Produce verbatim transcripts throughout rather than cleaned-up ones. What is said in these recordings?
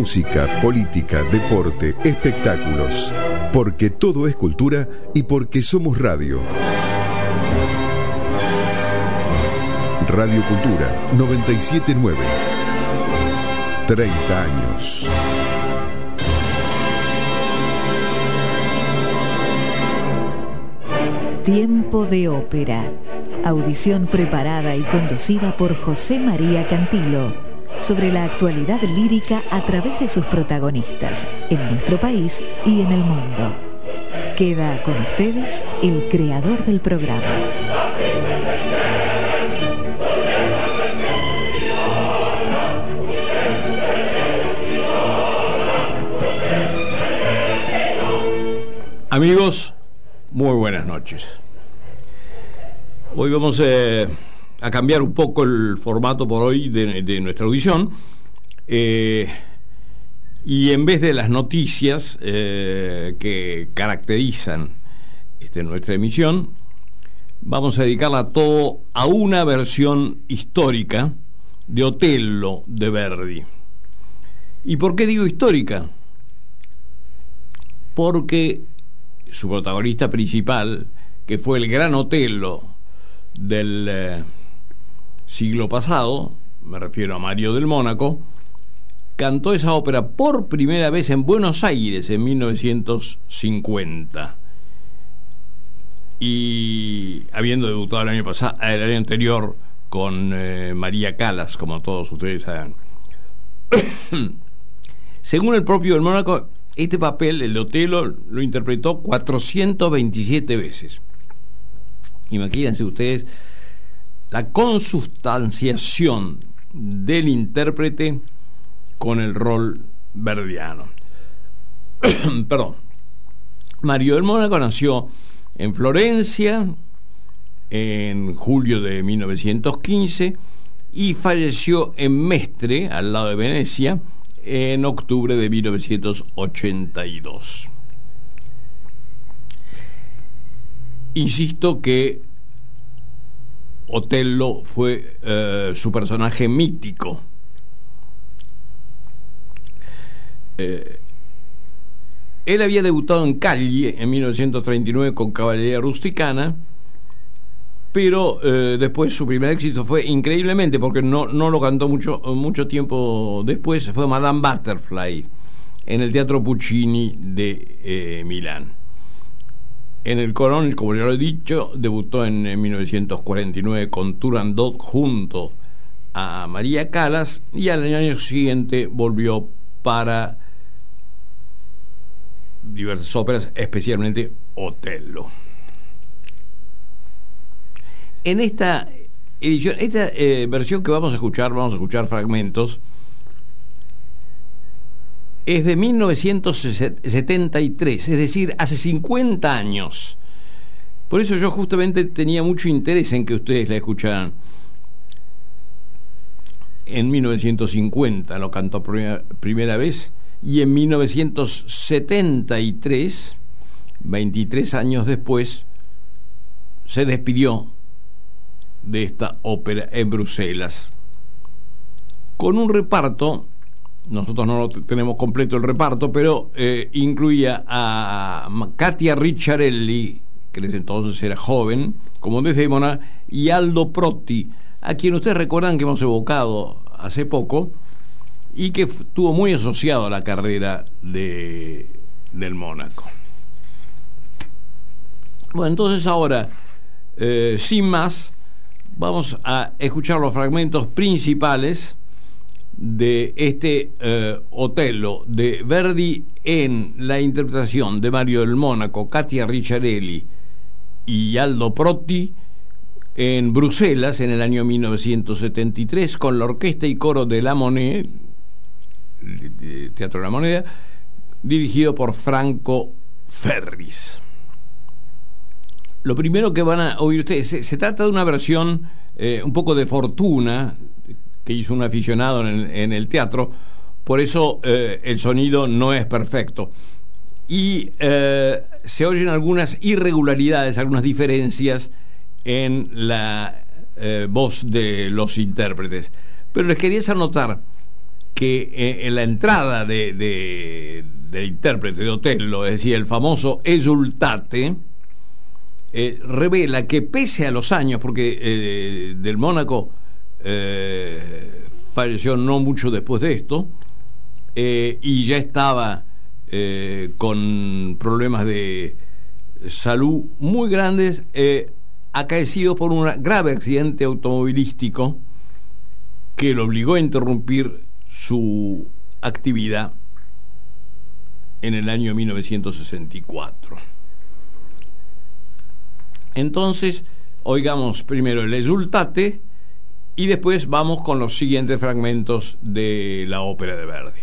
música, política, deporte, espectáculos. Porque todo es cultura y porque somos radio. Radio Cultura noventa y siete punto nueve. treinta años. Tiempo de ópera. Audición preparada y conducida por José María Cantilo sobre la actualidad lírica a través de sus protagonistas en nuestro país y en el mundo. Queda con ustedes el creador del programa. Amigos, muy buenas noches. Hoy vamos eh, a cambiar un poco el formato por hoy de, de nuestra audición eh, y en vez de las noticias eh, que caracterizan este, nuestra emisión, vamos a dedicarla todo a una versión histórica de Otello de Verdi. ¿Y por qué digo histórica? Porque su protagonista principal, que fue el gran Otello del eh, siglo pasado, me refiero a Mario del Mónaco, cantó esa ópera por primera vez en Buenos Aires en mil novecientos cincuenta, y habiendo debutado el año pasado, el año anterior con eh, María Callas, como todos ustedes saben. Según el propio del Mónaco, este papel, el de Otello, lo interpretó cuatrocientas veintisiete veces. Imagínense ustedes la consustanciación del intérprete con el rol verdiano. Perdón. Mario del Mónaco nació en Florencia en julio de mil novecientos quince y falleció en Mestre, al lado de Venecia, en octubre de mil novecientos ochenta y dos. Insisto que Otello fue eh, su personaje mítico. Eh, él había debutado en Cagli en mil novecientos treinta y nueve con Cavalleria Rusticana, pero eh, después su primer éxito fue, increíblemente, porque no, no lo cantó mucho, mucho tiempo después, fue Madame Butterfly en el Teatro Puccini de eh, Milán. En el Colón, como ya lo he dicho, debutó en, en mil novecientos cuarenta y nueve con Turandot junto a María Callas, y al año siguiente volvió para diversas óperas, especialmente Otello. En esta edición, esta eh, versión que vamos a escuchar, vamos a escuchar fragmentos, es de mil novecientos setenta y tres, es decir, hace cincuenta años. Por eso yo justamente tenía mucho interés en que ustedes la escucharan. En mil novecientos cincuenta lo cantó por primera, primera vez, y en mil novecientos setenta y tres, veintitrés años después, se despidió de esta ópera en Bruselas, con un reparto. Nosotros no lo tenemos completo el reparto, pero eh, incluía a Katia Ricciarelli, que desde entonces era joven, como Desdémona, y Aldo Protti, a quien ustedes recuerdan que hemos evocado hace poco y que estuvo muy asociado a la carrera de del Mónaco. Bueno, entonces ahora, eh, sin más, vamos a escuchar los fragmentos principales de este eh, Otello de Verdi en la interpretación de Mario del Mónaco, Katia Ricciarelli y Aldo Protti en Bruselas en el año mil novecientos setenta y tres, con la orquesta y coro de La Monnaie, Teatro de la Moneda, dirigido por Franco Ferris. Lo primero que van a oír ustedes, se, se trata de una versión eh, un poco de fortuna que hizo un aficionado en el, en el teatro, por eso eh, el sonido no es perfecto y eh, se oyen algunas irregularidades, algunas diferencias en la eh, voz de los intérpretes, pero les quería hacer notar que eh, en la entrada de, de, del intérprete de Otello, es decir, el famoso Esultate, eh, revela que pese a los años, porque eh, del Mónaco eh, falleció no mucho después de esto, eh, y ya estaba eh, con problemas de salud muy grandes, eh, acaecidos por un grave accidente automovilístico que lo obligó a interrumpir su actividad en el año mil novecientos sesenta y cuatro. Entonces, oigamos primero el Esultate y después vamos con los siguientes fragmentos de la ópera de Verdi.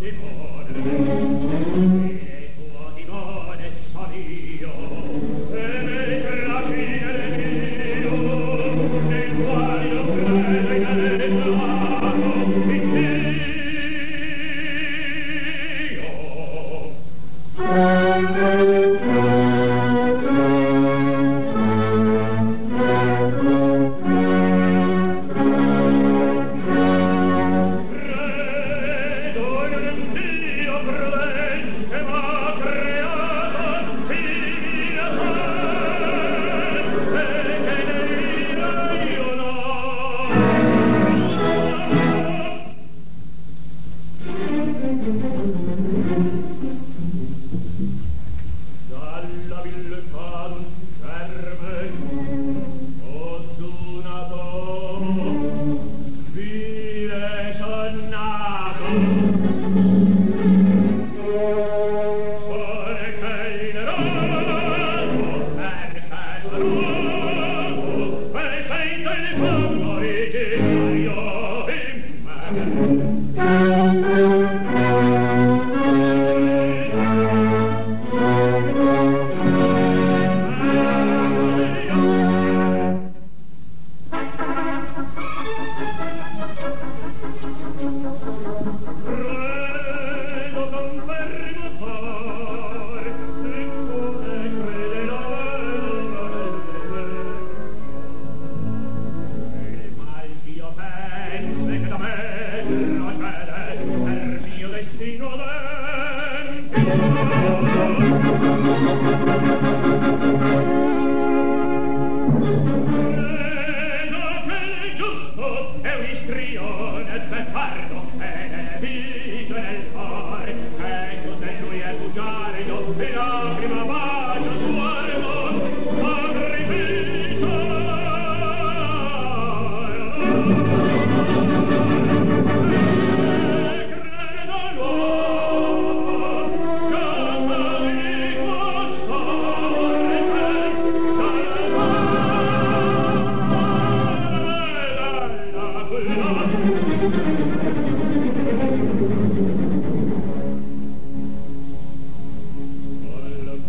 Alla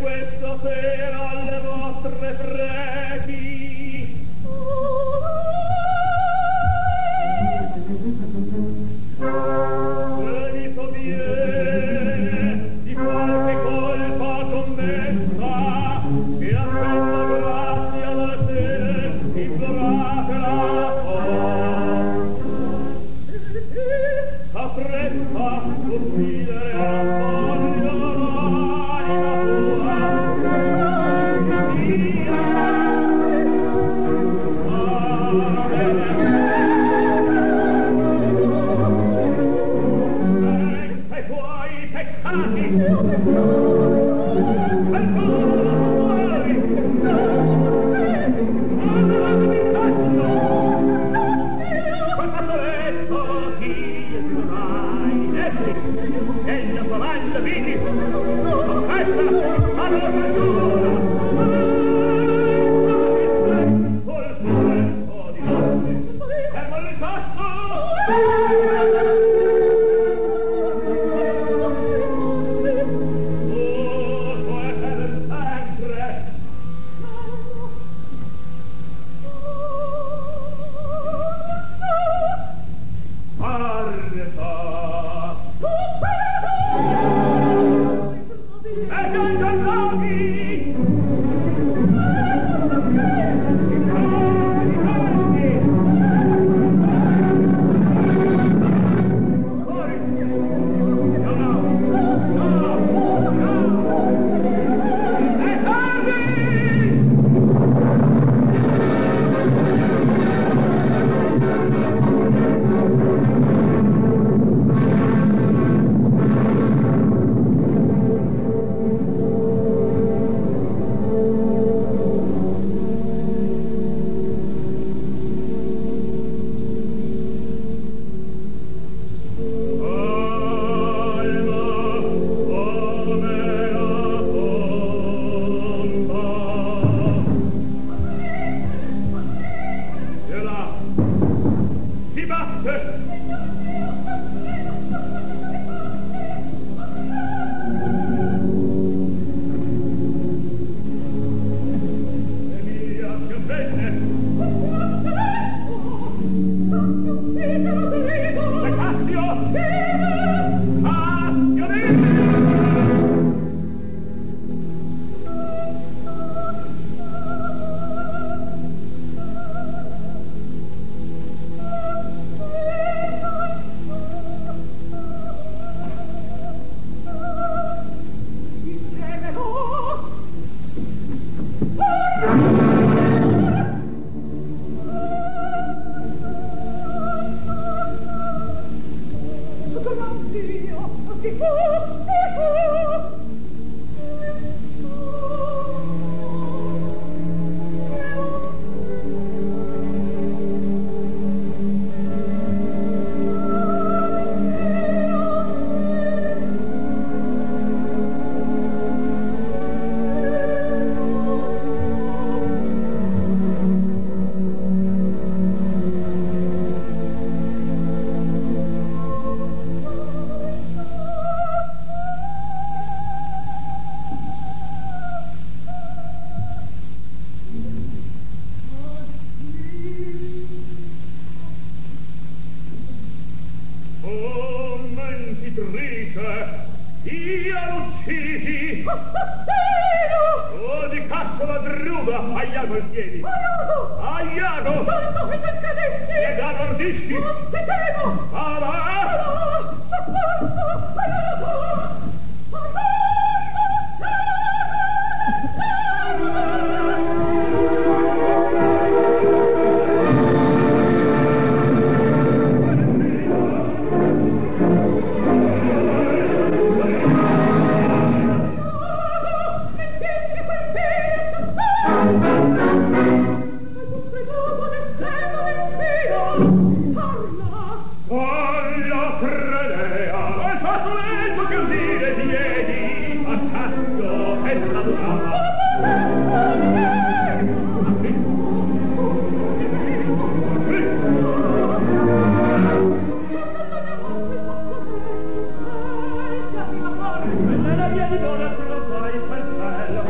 questa sera alle vostre pregi se vi sovviene di qualche colpa commessa e a questa grazia da sé imploratela affretta uccidere a voglio Nella via di donna tu lo fai per bello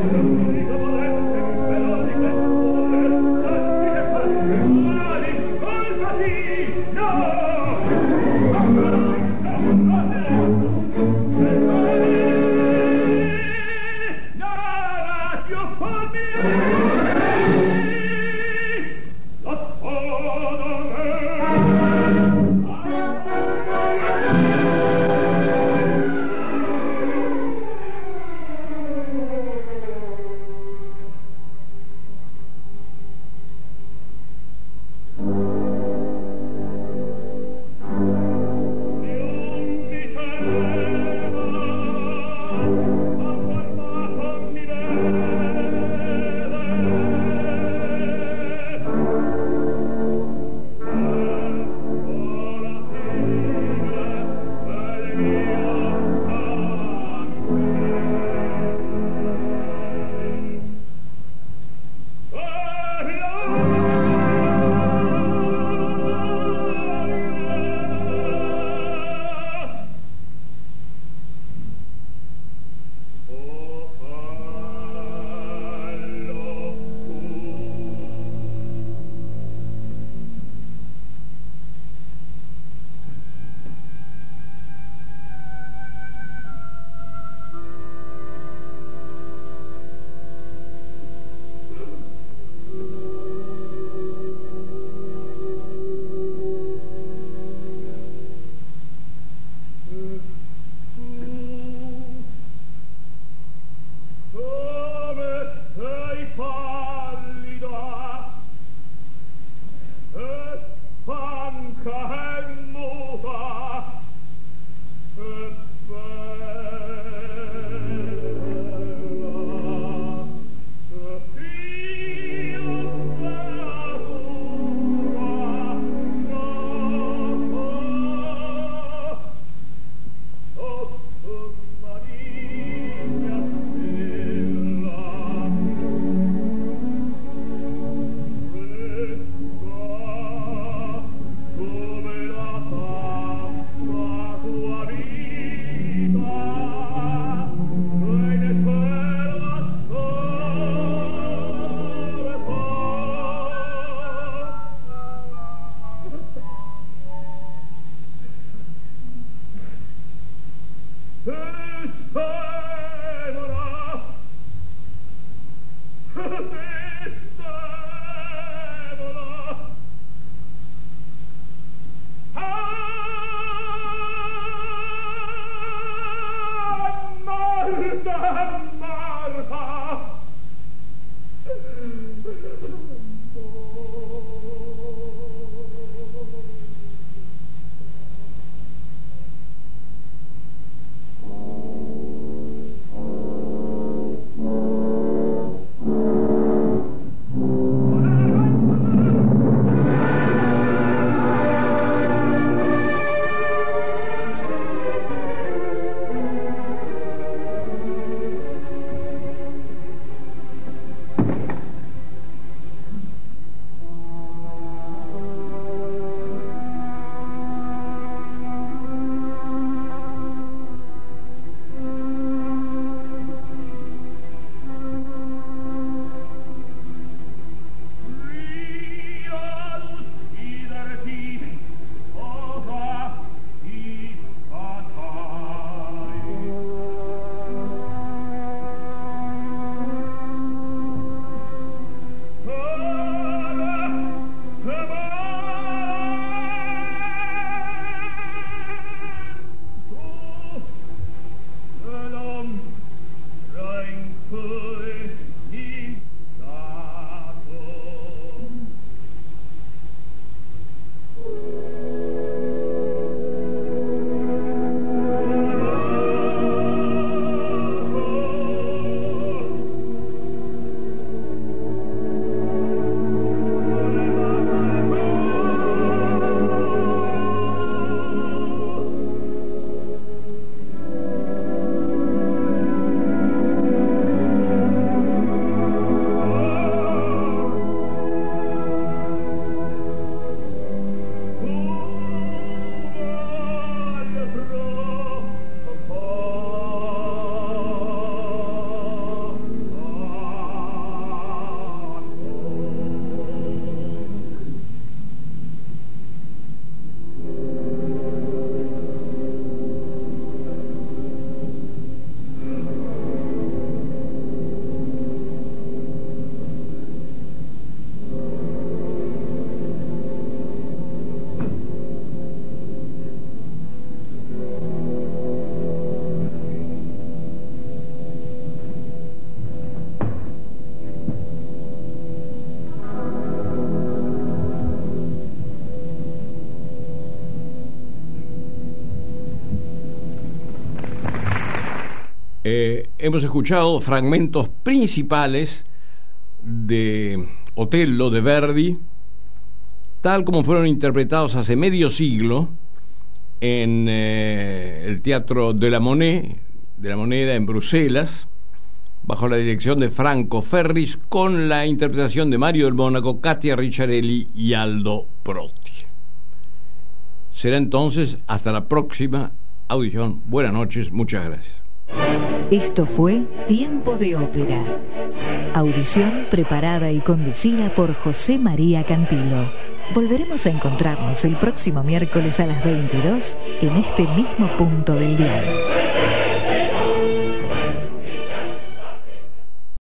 hemos escuchado fragmentos principales de Otello de Verdi, tal como fueron interpretados hace medio siglo en eh, el Teatro de la Monnaie, de la Moneda en Bruselas, bajo la dirección de Franco Ferris, con la interpretación de Mario del Mónaco, Katia Ricciarelli y Aldo Protti. Será entonces hasta la próxima audición. Buenas noches, muchas gracias. Esto fue Tiempo de Ópera. Audición preparada y conducida por José María Cantilo. Volveremos a encontrarnos el próximo miércoles a las veintidós en este mismo punto del dial.